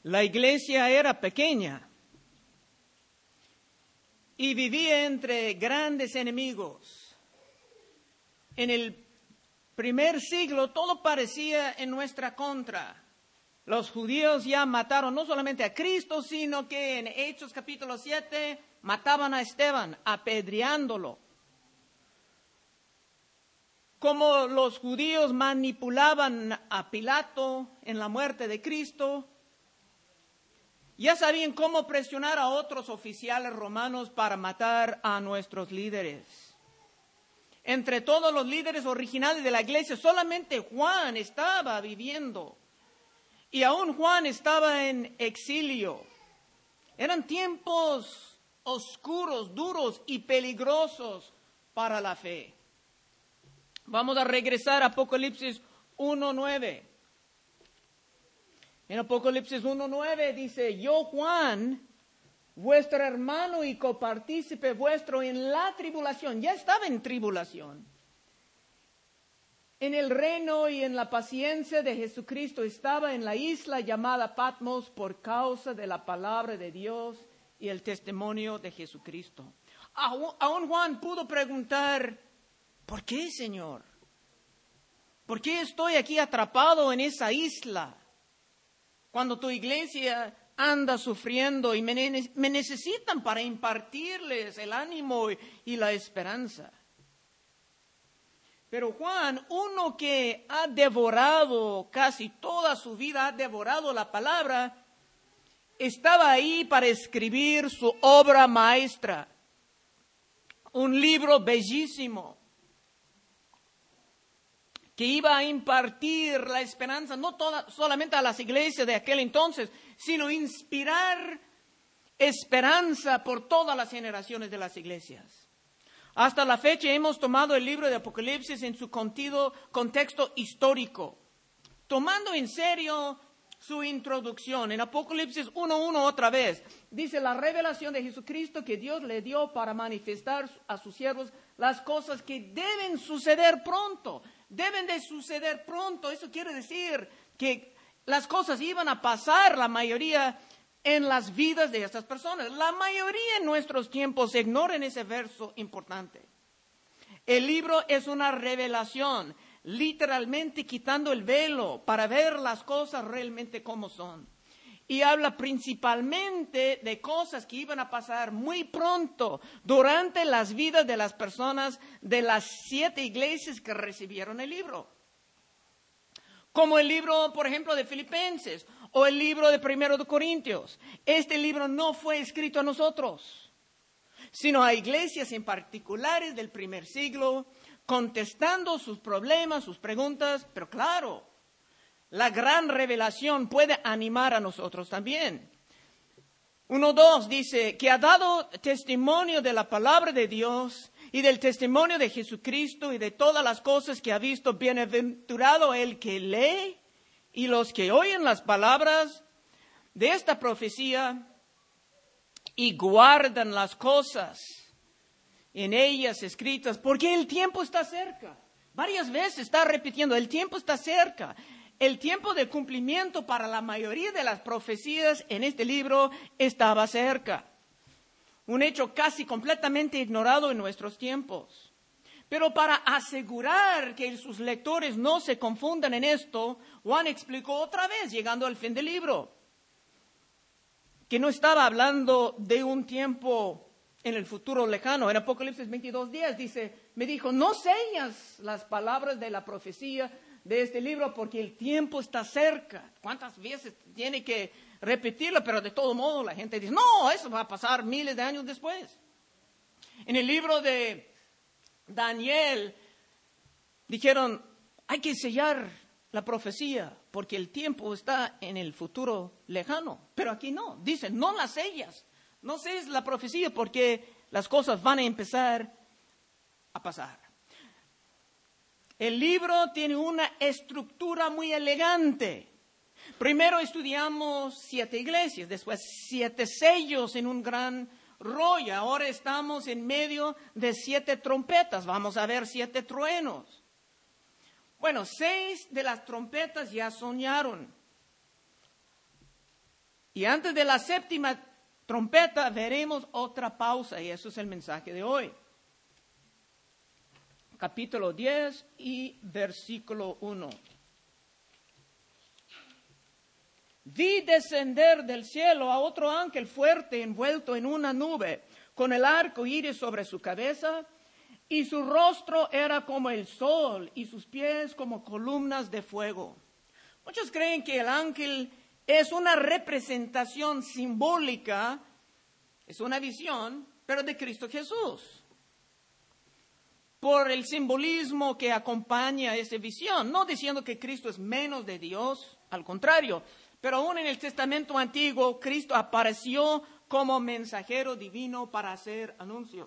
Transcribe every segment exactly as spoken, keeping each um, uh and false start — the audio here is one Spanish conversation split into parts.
La iglesia era pequeña y vivía entre grandes enemigos. En el primer siglo todo parecía en nuestra contra. Los judíos ya mataron no solamente a Cristo, sino que en Hechos capítulo siete mataban a Esteban, apedreándolo. Como los judíos manipulaban a Pilato en la muerte de Cristo, ya sabían cómo presionar a otros oficiales romanos para matar a nuestros líderes. Entre todos los líderes originales de la iglesia, solamente Juan estaba viviendo. Y aún Juan estaba en exilio. Eran tiempos oscuros, duros y peligrosos para la fe. Vamos a regresar a Apocalipsis uno nueve. En Apocalipsis uno nueve dice, yo Juan, vuestro hermano y copartícipe vuestro en la tribulación, ya estaba en tribulación, en el reino y en la paciencia de Jesucristo, estaba en la isla llamada Patmos por causa de la palabra de Dios y el testimonio de Jesucristo. Aún, aún Juan pudo preguntar, ¿por qué, Señor? ¿Por qué estoy aquí atrapado en esa isla cuando tu iglesia anda sufriendo y me, ne- me necesitan para impartirles el ánimo y, y la esperanza? Pero Juan, uno que ha devorado casi toda su vida, ha devorado la palabra, estaba ahí para escribir su obra maestra, un libro bellísimo que iba a impartir la esperanza no toda, solamente a las iglesias de aquel entonces, sino inspirar esperanza por todas las generaciones de las iglesias. Hasta la fecha hemos tomado el libro de Apocalipsis en su contido, contexto histórico, tomando en serio su introducción. En Apocalipsis uno uno otra vez, dice la revelación de Jesucristo que Dios le dio para manifestar a sus siervos las cosas que deben suceder pronto. Deben de suceder pronto. Eso quiere decir que las cosas iban a pasar, la mayoría, en las vidas de estas personas. La mayoría en nuestros tiempos ignoran ese verso importante. El libro es una revelación, literalmente quitando el velo para ver las cosas realmente como son. Y habla principalmente de cosas que iban a pasar muy pronto durante las vidas de las personas de las siete iglesias que recibieron el libro. Como el libro, por ejemplo, de Filipenses o el libro de Primero de Corintios. Este libro no fue escrito a nosotros, sino a iglesias en particulares del primer siglo, contestando sus problemas, sus preguntas. Pero claro, la gran revelación puede animar a nosotros también. uno dos dice que ha dado testimonio de la palabra de Dios y del testimonio de Jesucristo y de todas las cosas que ha visto. Bienaventurado el que lee y los que oyen las palabras de esta profecía y guardan las cosas en ellas escritas, porque el tiempo está cerca. Varias veces está repitiendo, el tiempo está cerca. El tiempo de cumplimiento para la mayoría de las profecías en este libro estaba cerca. Un hecho casi completamente ignorado en nuestros tiempos. Pero para asegurar que sus lectores no se confundan en esto, Juan explicó otra vez, llegando al fin del libro, que no estaba hablando de un tiempo en el futuro lejano. En Apocalipsis veintidós diez dice, me dijo, no sellas las palabras de la profecía de este libro porque el tiempo está cerca. ¿Cuántas veces tiene que repetirlo? Pero de todo modo la gente dice, no, eso va a pasar miles de años después. En el libro de Daniel dijeron, hay que sellar la profecía porque el tiempo está en el futuro lejano. Pero aquí no, dicen, no las sellas, no selles la profecía porque las cosas van a empezar a pasar. El libro tiene una estructura muy elegante. Primero estudiamos siete iglesias, después siete sellos en un gran rollo. Ahora estamos en medio de siete trompetas. Vamos a ver siete truenos. Bueno, seis de las trompetas ya sonaron. Y antes de la séptima trompeta veremos otra pausa, y eso es el mensaje de hoy. Capítulo diez y versículo uno. Vi descender del cielo a otro ángel fuerte envuelto en una nube, con el arco iris sobre su cabeza, y su rostro era como el sol, y sus pies como columnas de fuego. Muchos creen que el ángel es una representación simbólica, es una visión, pero de Cristo Jesús. Por el simbolismo que acompaña esa visión, no diciendo que Cristo es menos de Dios, al contrario. Pero aún en el Testamento Antiguo, Cristo apareció como mensajero divino para hacer anuncios.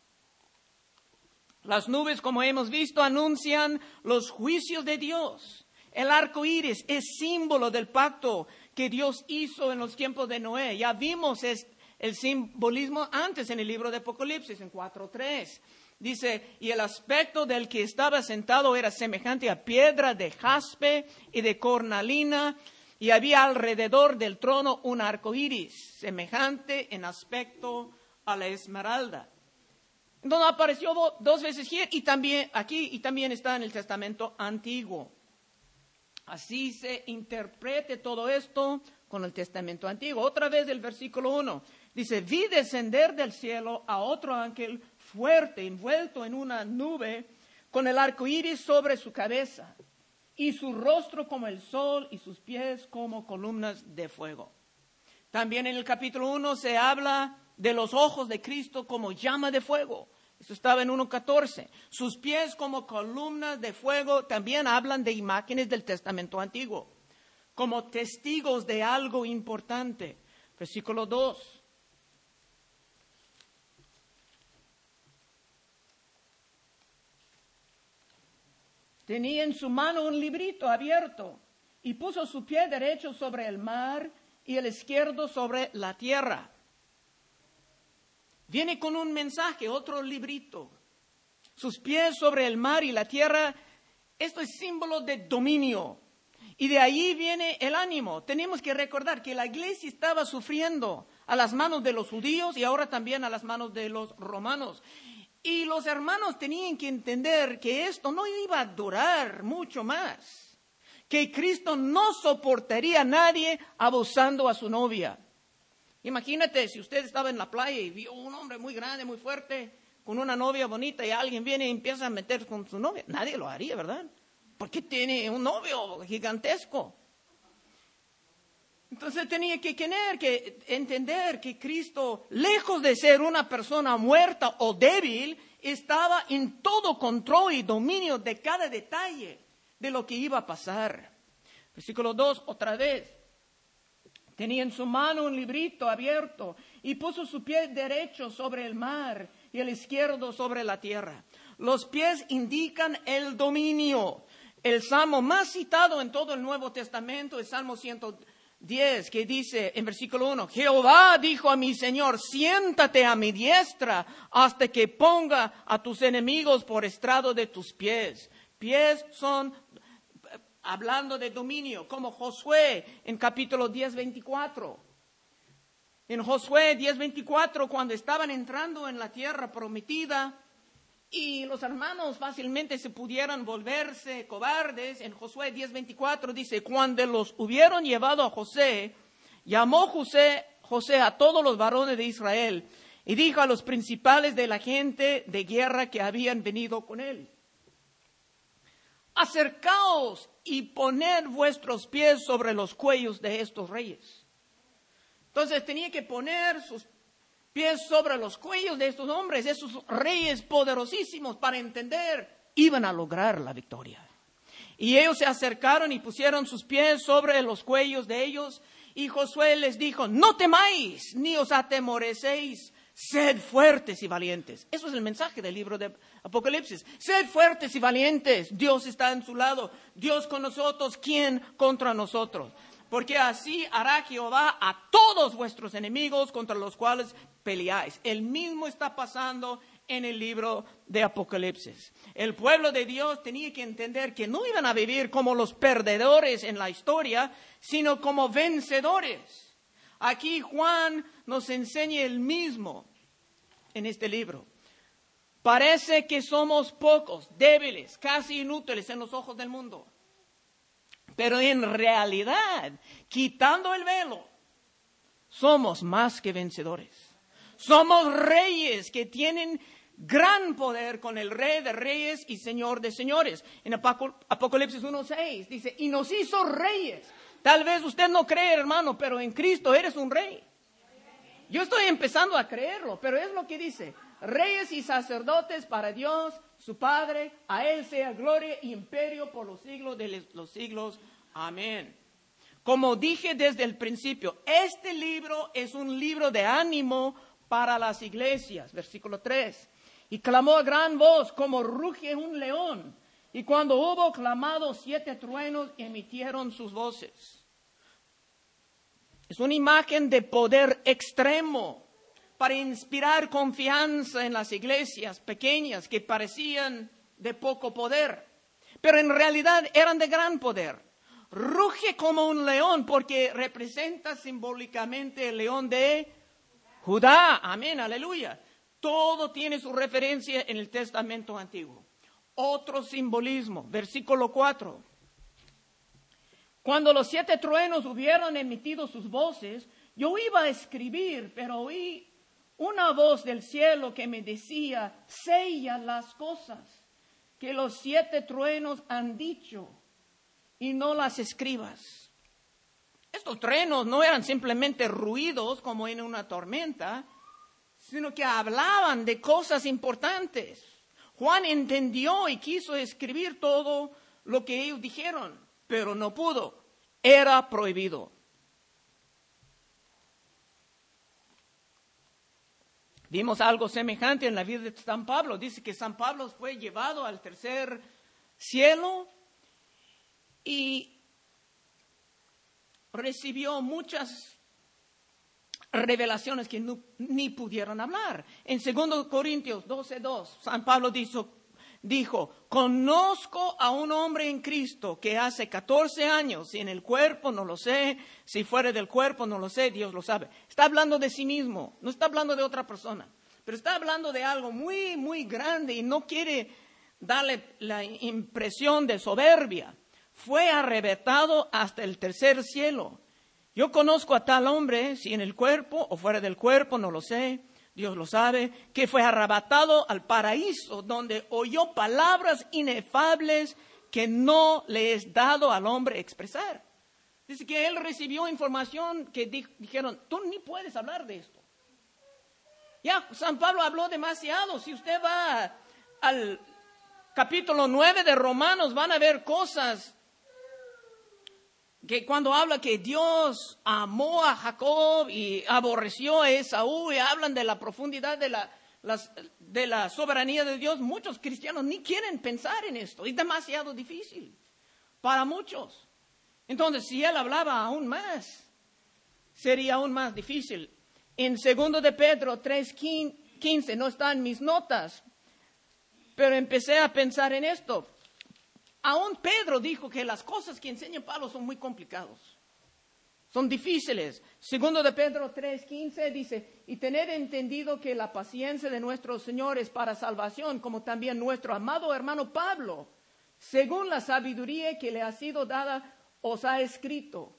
Las nubes, como hemos visto, anuncian los juicios de Dios. El arco iris es símbolo del pacto que Dios hizo en los tiempos de Noé. Ya vimos el simbolismo antes en el libro de Apocalipsis, en cuatro tres. Dice, y el aspecto del que estaba sentado era semejante a piedra de jaspe y de cornalina, y había alrededor del trono un arco iris, semejante en aspecto a la esmeralda. Entonces apareció dos veces aquí y también, aquí, y también está en el Testamento Antiguo. Así se interprete todo esto con el Testamento Antiguo. Otra vez el versículo uno. Dice, vi descender del cielo a otro ángel fuerte, envuelto en una nube, con el arco iris sobre su cabeza, y su rostro como el sol, y sus pies como columnas de fuego. También en el capítulo uno se habla de los ojos de Cristo como llama de fuego. Eso estaba en uno catorce. Sus pies como columnas de fuego también hablan de imágenes del Testamento Antiguo, como testigos de algo importante. Versículo dos. Tenía en su mano un librito abierto y puso su pie derecho sobre el mar y el izquierdo sobre la tierra. Viene con un mensaje, otro librito. Sus pies sobre el mar y la tierra, esto es símbolo de dominio. Y de ahí viene el ánimo. Tenemos que recordar que la iglesia estaba sufriendo a las manos de los judíos y ahora también a las manos de los romanos. Y los hermanos tenían que entender que esto no iba a durar mucho más, que Cristo no soportaría a nadie abusando a su novia. Imagínate si usted estaba en la playa y vio un hombre muy grande, muy fuerte, con una novia bonita y alguien viene y empieza a meter con su novia. Nadie lo haría, ¿verdad? Porque tiene un novio gigantesco. Entonces tenía que tener que entender que Cristo, lejos de ser una persona muerta o débil, estaba en todo control y dominio de cada detalle de lo que iba a pasar. Versículo dos, otra vez. Tenía en su mano un librito abierto y puso su pie derecho sobre el mar y el izquierdo sobre la tierra. Los pies indican el dominio. El salmo más citado en todo el Nuevo Testamento es Salmo ciento diez, que dice en versículo uno, Jehová dijo a mi Señor, siéntate a mi diestra hasta que ponga a tus enemigos por estrado de tus pies. Pies son, hablando de dominio, como Josué en capítulo diez, veinticuatro. En Josué diez, veinticuatro, cuando estaban entrando en la tierra prometida, y los hermanos fácilmente se pudieran volverse cobardes, en Josué diez, veinticuatro dice, cuando los hubieron llevado a José, llamó José, José a todos los varones de Israel y dijo a los principales de la gente de guerra que habían venido con él, acercaos y poned vuestros pies sobre los cuellos de estos reyes. Entonces tenía que poner sus pies sobre los cuellos de estos hombres, esos reyes poderosísimos, para entender, iban a lograr la victoria. Y ellos se acercaron y pusieron sus pies sobre los cuellos de ellos, y Josué les dijo, no temáis, ni os atemorecéis, sed fuertes y valientes. Eso es el mensaje del libro de Apocalipsis. Sed fuertes y valientes, Dios está en su lado, Dios con nosotros, ¿quién contra nosotros? Porque así hará Jehová a todos vuestros enemigos contra los cuales peleáis. El mismo está pasando en el libro de Apocalipsis. El pueblo de Dios tenía que entender que no iban a vivir como los perdedores en la historia, sino como vencedores. Aquí Juan nos enseña el mismo en este libro. Parece que somos pocos, débiles, casi inútiles en los ojos del mundo. Pero en realidad, quitando el velo, somos más que vencedores. Somos reyes que tienen gran poder con el Rey de Reyes y Señor de Señores. En Apocalipsis uno seis dice, y nos hizo reyes. Tal vez usted no cree, hermano, pero en Cristo eres un rey. Yo estoy empezando a creerlo, pero es lo que dice. Reyes y sacerdotes para Dios, su Padre, a Él sea gloria y imperio por los siglos de los siglos. Amén. Como dije desde el principio, este libro es un libro de ánimo para las iglesias. Versículo tres. Y clamó a gran voz como ruge un león. Y cuando hubo clamado, siete truenos emitieron sus voces. Es una imagen de poder extremo para inspirar confianza en las iglesias pequeñas que parecían de poco poder, pero en realidad eran de gran poder. Ruge como un león porque representa simbólicamente el león de Judá. Amén, aleluya. Todo tiene su referencia en el Testamento Antiguo. Otro simbolismo, versículo cuatro. Cuando los siete truenos hubieron emitido sus voces, yo iba a escribir, pero oí una voz del cielo que me decía, sella las cosas que los siete truenos han dicho y no las escribas. Estos truenos no eran simplemente ruidos como en una tormenta, sino que hablaban de cosas importantes. Juan entendió y quiso escribir todo lo que ellos dijeron, pero no pudo. Era prohibido. Vimos algo semejante en la vida de San Pablo. Dice que San Pablo fue llevado al tercer cielo y recibió muchas revelaciones que no, ni pudieron hablar. En segundo Corintios doce dos, San Pablo dijo, dijo, conozco a un hombre en Cristo que hace catorce años, si en el cuerpo no lo sé, si fuera del cuerpo no lo sé, Dios lo sabe. Está hablando de sí mismo, no está hablando de otra persona, pero está hablando de algo muy, muy grande y no quiere darle la impresión de soberbia. Fue arrebatado hasta el tercer cielo. Yo conozco a tal hombre, si en el cuerpo o fuera del cuerpo, no lo sé, Dios lo sabe, que fue arrebatado al paraíso, donde oyó palabras inefables que no le es dado al hombre expresar. Dice que él recibió información que di- dijeron, tú ni puedes hablar de esto. Ya, San Pablo habló demasiado. Si usted va al capítulo nueve de Romanos, van a ver cosas que cuando habla que Dios amó a Jacob y aborreció a Esaú y hablan de la profundidad de la, las, de la soberanía de Dios, muchos cristianos ni quieren pensar en esto. Es demasiado difícil para muchos. Entonces, si él hablaba aún más, sería aún más difícil. En segundo de Pedro tres quince, no está en mis notas, pero empecé a pensar en esto. Aún Pedro dijo que las cosas que enseña Pablo son muy complicados, son difíciles. Segundo de Pedro tres quince dice, y tener entendido que la paciencia de nuestro Señor es para salvación, como también nuestro amado hermano Pablo, según la sabiduría que le ha sido dada, os ha escrito.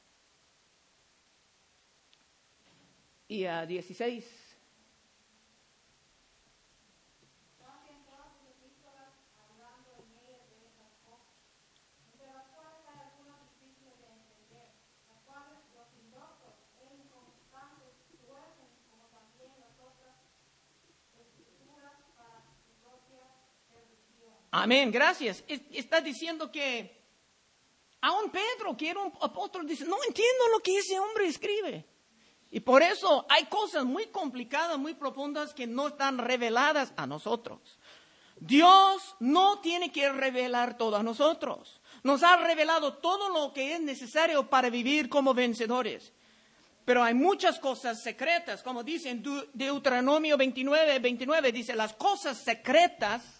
Y a dieciséis. Amén, gracias. Está diciendo que aún Pedro, que era un apóstol, dice, no entiendo lo que ese hombre escribe. Y por eso hay cosas muy complicadas, muy profundas que no están reveladas a nosotros. Dios no tiene que revelar todo a nosotros. Nos ha revelado todo lo que es necesario para vivir como vencedores. Pero hay muchas cosas secretas, como dice en Deuteronomio veintinueve, veintinueve, dice, las cosas secretas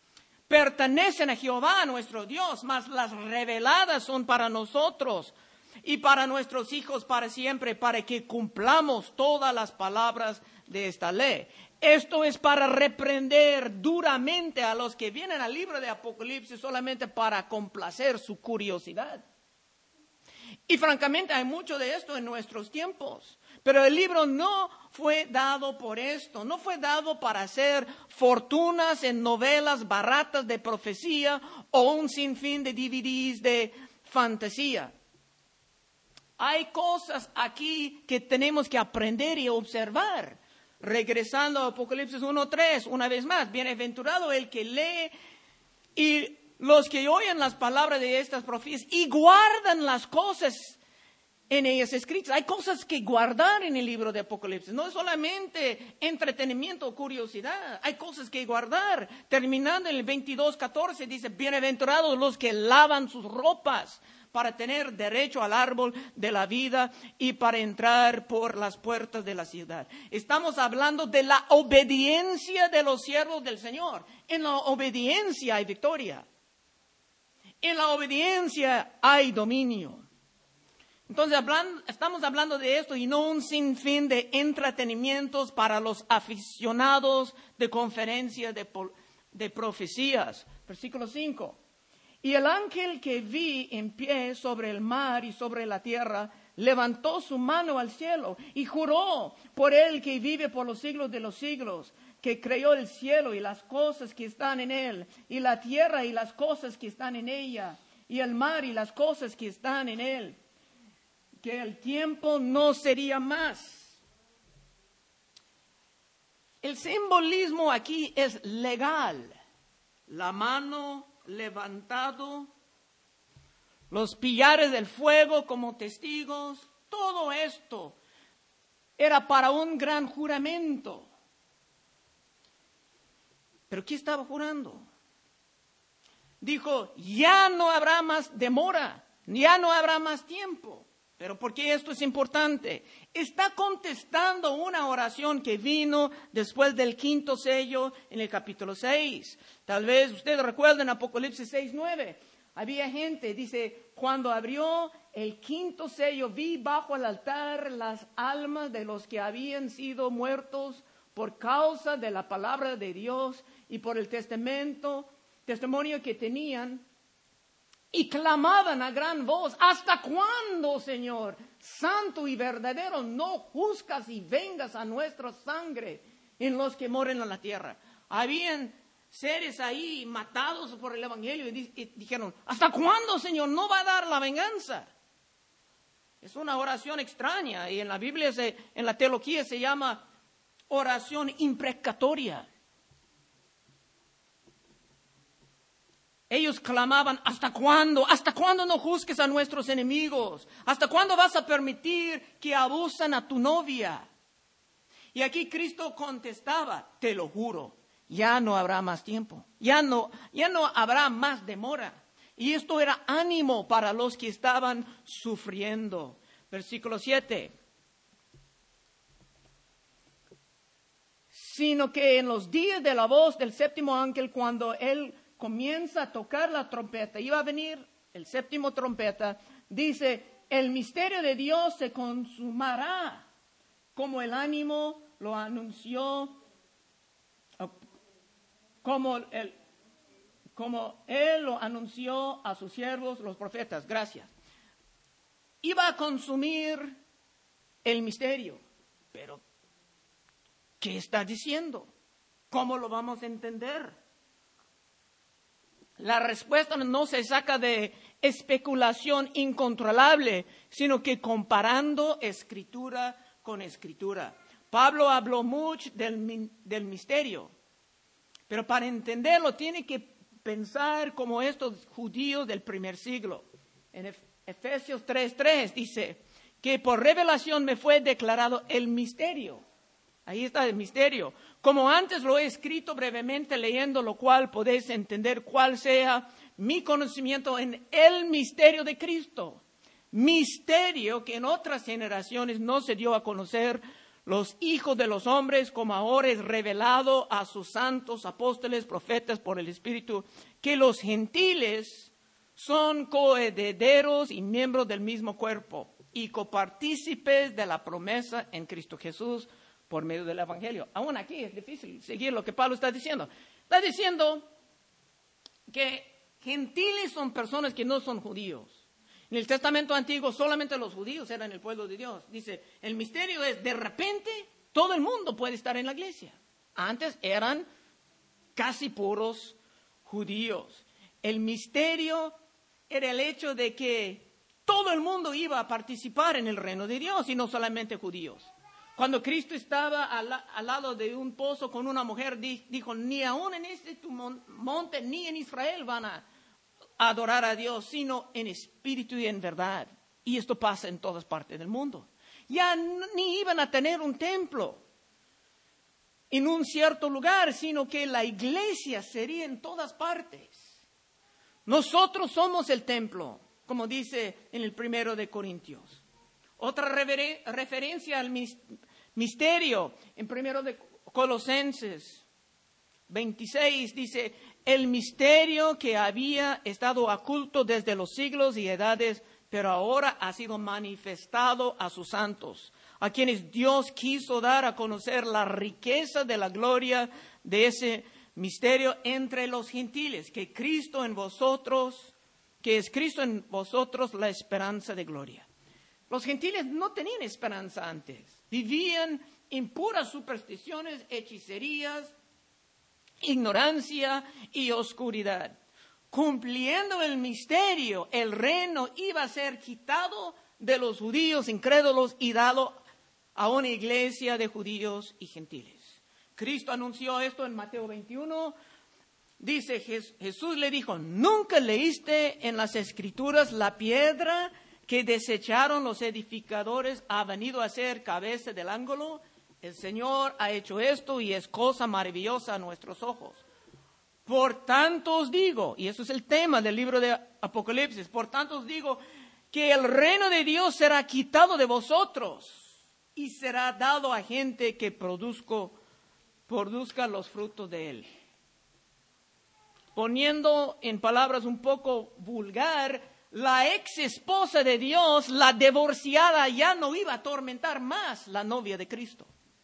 pertenecen a Jehová, nuestro Dios, mas las reveladas son para nosotros. y para nuestros hijos para siempre, para que cumplamos todas las palabras de esta ley. Esto es para reprender duramente a los que vienen al libro de Apocalipsis solamente para complacer su curiosidad. Y francamente hay mucho de esto en nuestros tiempos. Pero el libro no fue dado por esto, no fue dado para hacer fortunas en novelas baratas de profecía o un sinfín de D V Ds de fantasía. Hay cosas aquí que tenemos que aprender y observar. Regresando a Apocalipsis uno tres, una vez más, bienaventurado el que lee y los que oyen las palabras de estas profecías y guardan las cosas en ellas escritas. Hay cosas que guardar en el libro de Apocalipsis. No es solamente entretenimiento o curiosidad. Hay cosas que guardar. Terminando en el veintidós catorce dice, bienaventurados los que lavan sus ropas para tener derecho al árbol de la vida y para entrar por las puertas de la ciudad. Estamos hablando de la obediencia de los siervos del Señor. En la obediencia hay victoria. En la obediencia hay dominio. Entonces, hablando, estamos hablando de esto y no un sinfín de entretenimientos para los aficionados de conferencias de, de profecías. Versículo cinco. Y el ángel que vi en pie sobre el mar y sobre la tierra, levantó su mano al cielo y juró por él que vive por los siglos de los siglos, que creó el cielo y las cosas que están en él, y la tierra y las cosas que están en ella, y el mar y las cosas que están en él, que el tiempo no sería más. El simbolismo aquí es legal. La mano levantado, los pillares del fuego como testigos, todo esto era para un gran juramento. ¿Pero qué estaba jurando? Dijo, ya no habrá más demora, ya no habrá más tiempo. ¿Pero por qué esto es importante? Está contestando una oración que vino después del quinto sello en el capítulo seis. Tal vez ustedes recuerden Apocalipsis seis nueve. Había gente, dice, cuando abrió el quinto sello, vi bajo el altar las almas de los que habían sido muertos por causa de la palabra de Dios y por el testamento, testimonio que tenían. Y clamaban a gran voz, ¿hasta cuándo, Señor, santo y verdadero, no juzgas y vengas a nuestra sangre en los que moren en la tierra? Habían seres ahí matados por el evangelio y, y dijeron, ¿hasta cuándo, Señor, no va a dar la venganza? Es una oración extraña y en la Biblia, se, en la teología se llama oración imprecatoria. Ellos clamaban, ¿hasta cuándo? ¿Hasta cuándo no juzgues a nuestros enemigos? ¿Hasta cuándo vas a permitir que abusan a tu novia? Y aquí Cristo contestaba, te lo juro, ya no habrá más tiempo, ya no, ya no habrá más demora. Y esto era ánimo para los que estaban sufriendo. Versículo siete. Sino que en los días de la voz del séptimo ángel, cuando él comienza a tocar la trompeta, iba a venir el séptimo trompeta, dice, el misterio de Dios se consumará, como el ánimo lo anunció, como, el, como él lo anunció a sus siervos, los profetas. Gracias. Iba a consumir el misterio, pero ¿qué está diciendo? ¿Cómo lo vamos a entender? La respuesta no se saca de especulación incontrolable, sino que comparando escritura con escritura. Pablo habló mucho del, del misterio, pero para entenderlo tiene que pensar como estos judíos del primer siglo. En Efesios tres tres dice que por revelación me fue declarado el misterio. Ahí está el misterio. Como antes lo he escrito brevemente, leyendo lo cual podéis entender cuál sea mi conocimiento en el misterio de Cristo. Misterio que en otras generaciones no se dio a conocer los hijos de los hombres, como ahora es revelado a sus santos apóstoles, profetas por el Espíritu, que los gentiles son coherederos y miembros del mismo cuerpo y copartícipes de la promesa en Cristo Jesús por medio del Evangelio. Aún aquí es difícil seguir lo que Pablo está diciendo. Está diciendo que gentiles son personas que no son judíos. En el Testamento Antiguo solamente los judíos eran el pueblo de Dios. Dice, el misterio es, de repente, todo el mundo puede estar en la iglesia. Antes eran casi puros judíos. El misterio era el hecho de que todo el mundo iba a participar en el reino de Dios y no solamente judíos. Cuando Cristo estaba al, al lado de un pozo con una mujer, di, dijo, ni aún en este tu monte ni en Israel van a adorar a Dios, sino en espíritu y en verdad. Y esto pasa en todas partes del mundo. Ya no, ni iban a tener un templo en un cierto lugar, sino que la iglesia sería en todas partes. Nosotros somos el templo, como dice en el primero de Corintios. Otra rever- referencia al misterio, en primero de Colosenses veintiséis, dice, el misterio que había estado oculto desde los siglos y edades, pero ahora ha sido manifestado a sus santos, a quienes Dios quiso dar a conocer la riqueza de la gloria de ese misterio entre los gentiles, que Cristo en vosotros, que es Cristo en vosotros la esperanza de gloria. Los gentiles no tenían esperanza antes, vivían en puras supersticiones, hechicerías, ignorancia y oscuridad. Cumpliendo el misterio, el reino iba a ser quitado de los judíos incrédulos y dado a una iglesia de judíos y gentiles. Cristo anunció esto en Mateo veintiuno. Dice, Jesús le dijo, ¿nunca leíste en las Escrituras la piedra que desecharon los edificadores ha venido a ser cabeza del ángulo? El Señor ha hecho esto y es cosa maravillosa a nuestros ojos. Por tanto os digo, y eso es el tema del libro de Apocalipsis, por tanto os digo que el reino de Dios será quitado de vosotros y será dado a gente que produzco, produzca los frutos de él. Poniendo en palabras un poco vulgar, la ex esposa de Dios, la divorciada, ya no iba a atormentar más la novia de Cristo.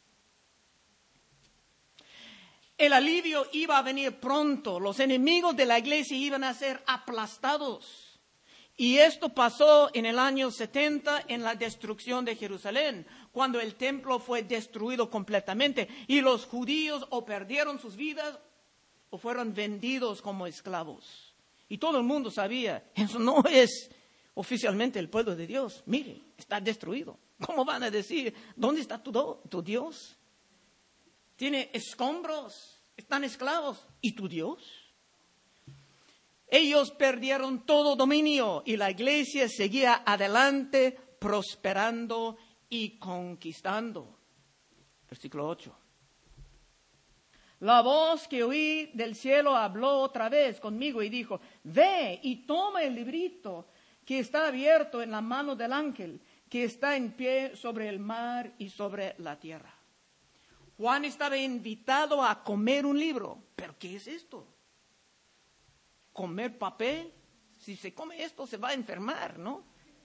El alivio iba a venir pronto. Los enemigos de la iglesia iban a ser aplastados. Y esto pasó en el año setenta en la destrucción de Jerusalén, cuando el templo fue destruido completamente y los judíos o perdieron sus vidas o fueron vendidos como esclavos. Y todo el mundo sabía, eso no es oficialmente el pueblo de Dios. Mire, está destruido. ¿Cómo van a decir, dónde está tu, do, tu Dios? Tiene escombros, están esclavos. ¿Y tu Dios? Ellos perdieron todo dominio y la iglesia seguía adelante, prosperando y conquistando. Versículo ocho. La voz que oí del cielo habló otra vez conmigo y dijo, ve y toma el librito que está abierto en la mano del ángel, que está en pie sobre el mar y sobre la tierra. Juan estaba invitado a comer un libro. ¿Pero qué es esto? ¿Comer papel? Si se come esto se va a enfermar, ¿no?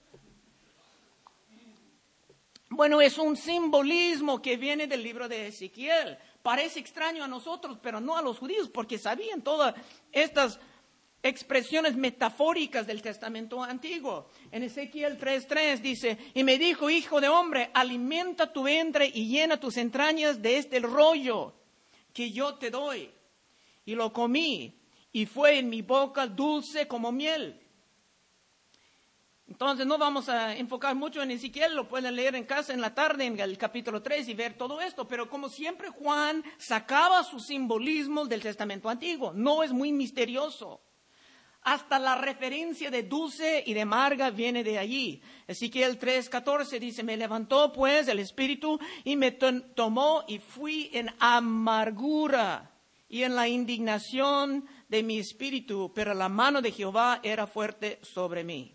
Bueno, es un simbolismo que viene del libro de Ezequiel. Parece extraño a nosotros, pero no a los judíos, porque sabían todas estas expresiones metafóricas del Testamento Antiguo. En Ezequiel tres tres dice, y me dijo, hijo de hombre, alimenta tu vientre y llena tus entrañas de este rollo que yo te doy. Y lo comí, y fue en mi boca dulce como miel. Entonces no vamos a enfocar mucho en Ezequiel, lo pueden leer en casa en la tarde, en el capítulo tres y ver todo esto. Pero como siempre Juan sacaba sus simbolismos del Testamento Antiguo, no es muy misterioso. Hasta la referencia de dulce y de amarga viene de allí. Ezequiel tres catorce dice, me levantó pues el Espíritu y me tomó y fui en amargura y en la indignación de mi espíritu, pero la mano de Jehová era fuerte sobre mí.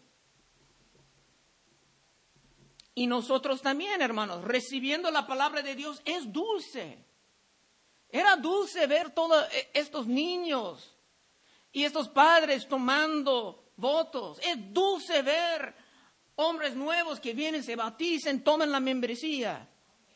Y nosotros también, hermanos, recibiendo la palabra de Dios es dulce. Era dulce ver todos estos niños y estos padres tomando votos. Es dulce ver hombres nuevos que vienen, se bautizan, toman la membresía.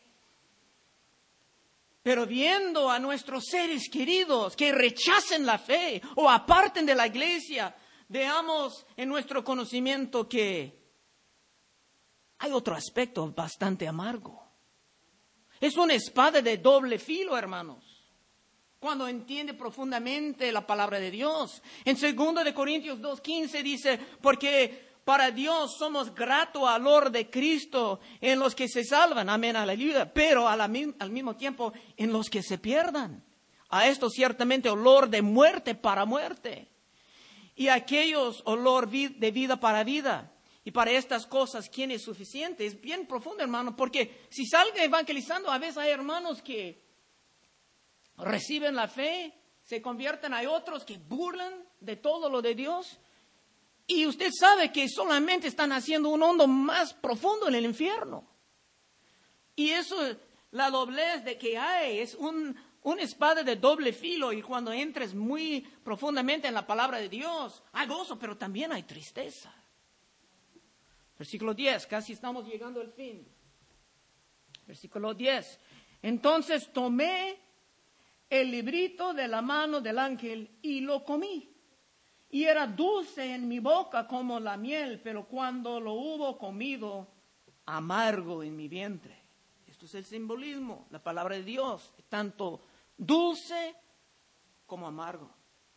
Pero viendo a nuestros seres queridos que rechacen la fe o aparten de la iglesia, veamos en nuestro conocimiento que hay otro aspecto bastante amargo. Es una espada de doble filo, hermanos, cuando entiende profundamente la palabra de Dios. En segundo de Corintios dos quince dice, porque para Dios somos grato al olor de Cristo en los que se salvan, amén, aleluya, pero a la, al mismo tiempo en los que se pierdan. A esto ciertamente olor de muerte para muerte, y a aquellos olor de vida para vida. Y para estas cosas, ¿quién es suficiente? Es bien profundo, hermano, porque si salga evangelizando, a veces hay hermanos que reciben la fe, se convierten, hay otros que burlan de todo lo de Dios. Y usted sabe que solamente están haciendo un hondo más profundo en el infierno. Y eso, la doblez de que hay, es un, una espada de doble filo. Y cuando entres muy profundamente en la palabra de Dios, hay gozo, pero también hay tristeza. Versículo diez, casi estamos llegando al fin. Versículo diez. Entonces tomé el librito de la mano del ángel y lo comí. Y era dulce en mi boca como la miel, pero cuando lo hubo comido, amargo en mi vientre. Esto es el simbolismo, la palabra de Dios, tanto dulce como amargo.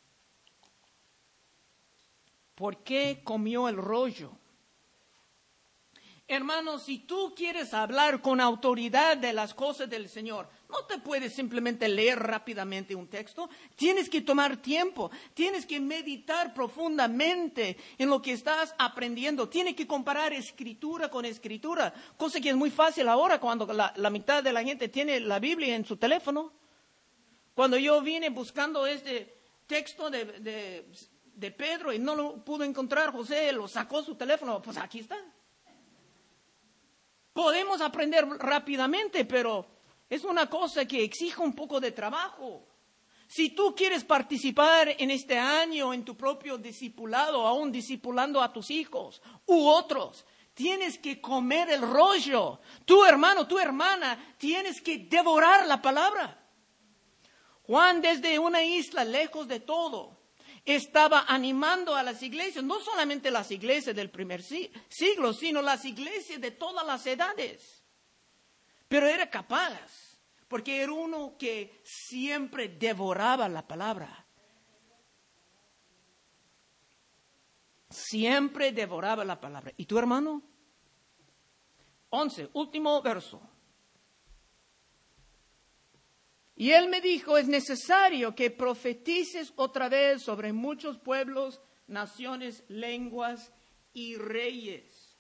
¿Por qué comió el rollo? Hermanos, si tú quieres hablar con autoridad de las cosas del Señor, no te puedes simplemente leer rápidamente un texto. Tienes que tomar tiempo, tienes que meditar profundamente en lo que estás aprendiendo. Tienes que comparar escritura con escritura, cosa que es muy fácil ahora cuando la, la mitad de la gente tiene la Biblia en su teléfono. Cuando yo vine buscando este texto de, de, de Pedro y no lo pudo encontrar, José lo sacó su teléfono, pues aquí está. Podemos aprender rápidamente, pero es una cosa que exige un poco de trabajo. Si tú quieres participar en este año en tu propio discipulado, aún discipulando a tus hijos u otros, tienes que comer el rollo. Tu hermano, tu hermana, tienes que devorar la palabra. Juan, desde una isla lejos de todo, estaba animando a las iglesias, no solamente las iglesias del primer siglo, sino las iglesias de todas las edades. Pero era capaz, porque era uno que siempre devoraba la palabra. Siempre devoraba la palabra. ¿Y tu hermano? once, último verso. Y él me dijo, es necesario que profetices otra vez sobre muchos pueblos, naciones, lenguas y reyes.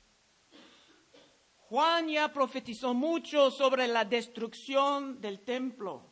Juan ya profetizó mucho sobre la destrucción del templo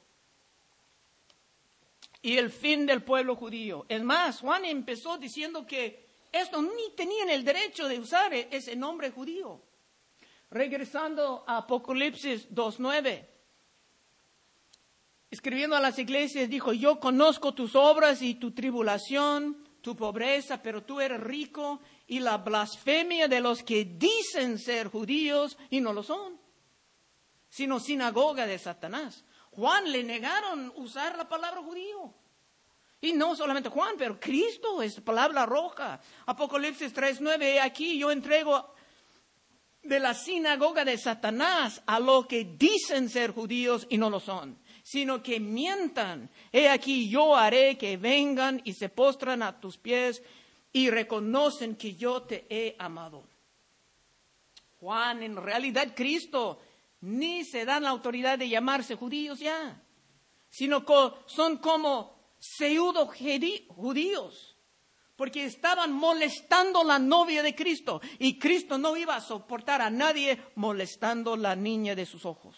y el fin del pueblo judío. Es más, Juan empezó diciendo que estos ni tenían el derecho de usar ese nombre judío. Regresando a Apocalipsis dos nueve. Escribiendo a las iglesias, dijo, yo conozco tus obras y tu tribulación, tu pobreza, pero tú eres rico, y la blasfemia de los que dicen ser judíos y no lo son, sino sinagoga de Satanás. Juan le negaron usar la palabra judío. Y no solamente Juan, pero Cristo es palabra roja. Apocalipsis tres nueve, aquí yo entrego de la sinagoga de Satanás a los que dicen ser judíos y no lo son, sino que mientan. He aquí yo haré que vengan y se postran a tus pies y reconocen que yo te he amado. Juan, en realidad Cristo, ni se dan la autoridad de llamarse judíos ya, sino que son como pseudo judíos, porque estaban molestando la novia de Cristo, y Cristo no iba a soportar a nadie molestando la niña de sus ojos.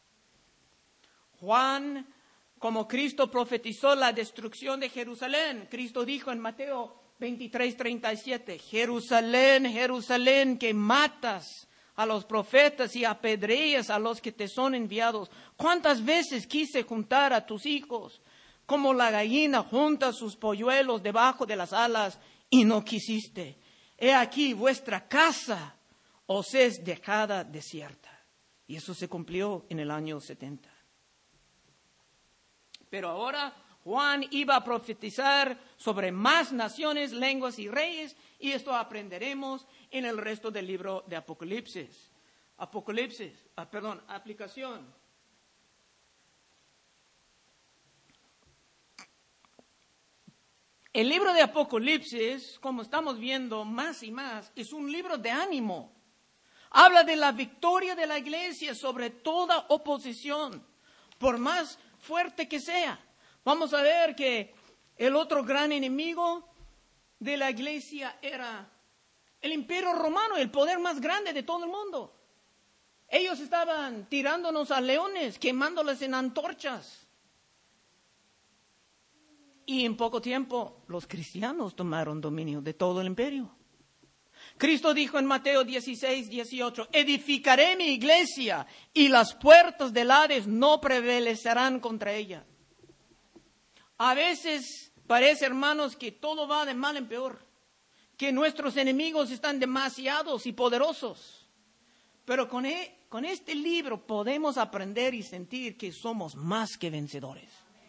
Juan, como Cristo profetizó la destrucción de Jerusalén, Cristo dijo en Mateo veintitrés treinta y siete, Jerusalén, Jerusalén, que matas a los profetas y apedreas a los que te son enviados. ¿Cuántas veces quise juntar a tus hijos como la gallina junta sus polluelos debajo de las alas y no quisiste. He aquí vuestra casa os es dejada desierta. Y eso se cumplió en el año setenta. Pero ahora Juan iba a profetizar sobre más naciones, lenguas y reyes, y esto aprenderemos en el resto del libro de Apocalipsis. Apocalipsis, ah, perdón, aplicación. El libro de Apocalipsis, como estamos viendo más y más, es un libro de ánimo. Habla de la victoria de la iglesia sobre toda oposición, por más fuerte que sea. Vamos a ver que el otro gran enemigo de la iglesia era el imperio romano, el poder más grande de todo el mundo. Ellos estaban tirándonos a leones, quemándoles en antorchas. Y en poco tiempo los cristianos tomaron dominio de todo el imperio. Cristo dijo en Mateo dieciséis, dieciocho, edificaré mi iglesia y las puertas del Hades no prevalecerán contra ella. A veces parece, hermanos, que todo va de mal en peor, que nuestros enemigos están demasiados y poderosos. Pero con, e- con este libro podemos aprender y sentir que somos más que vencedores.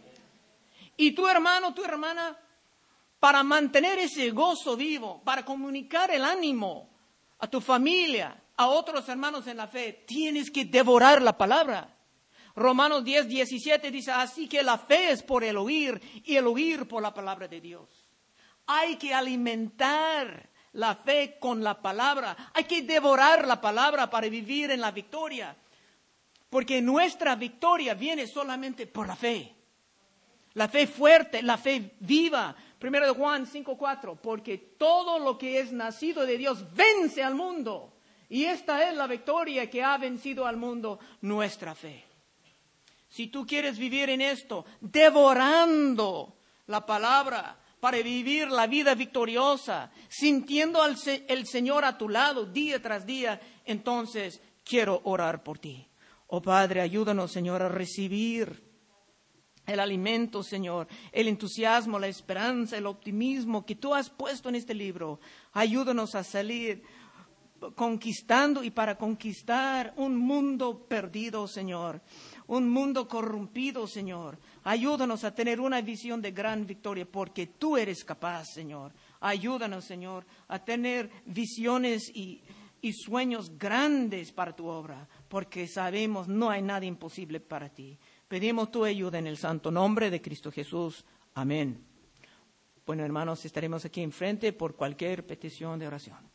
Y tu hermano, tu hermana, para mantener ese gozo vivo, para comunicar el ánimo a tu familia, a otros hermanos en la fe, tienes que devorar la palabra. Romanos diez, diecisiete dice, así que la fe es por el oír y el oír por la palabra de Dios. Hay que alimentar la fe con la palabra. Hay que devorar la palabra para vivir en la victoria. Porque nuestra victoria viene solamente por la fe. La fe fuerte, la fe viva. Primero de Juan cinco, cuatro. Porque todo lo que es nacido de Dios vence al mundo. Y esta es la victoria que ha vencido al mundo, nuestra fe. Si tú quieres vivir en esto, devorando la palabra para vivir la vida victoriosa, sintiendo al el Señor a tu lado día tras día, entonces quiero orar por ti. Oh Padre, ayúdanos, Señor, a recibir el alimento, Señor, el entusiasmo, la esperanza, el optimismo que tú has puesto en este libro. Ayúdanos a salir conquistando y para conquistar un mundo perdido, Señor. Un mundo corrompido, Señor. Ayúdanos a tener una visión de gran victoria porque tú eres capaz, Señor. Ayúdanos, Señor, a tener visiones y, y sueños grandes para tu obra porque sabemos no hay nada imposible para ti. Pedimos tu ayuda en el santo nombre de Cristo Jesús. Amén. Bueno, hermanos, estaremos aquí enfrente por cualquier petición de oración.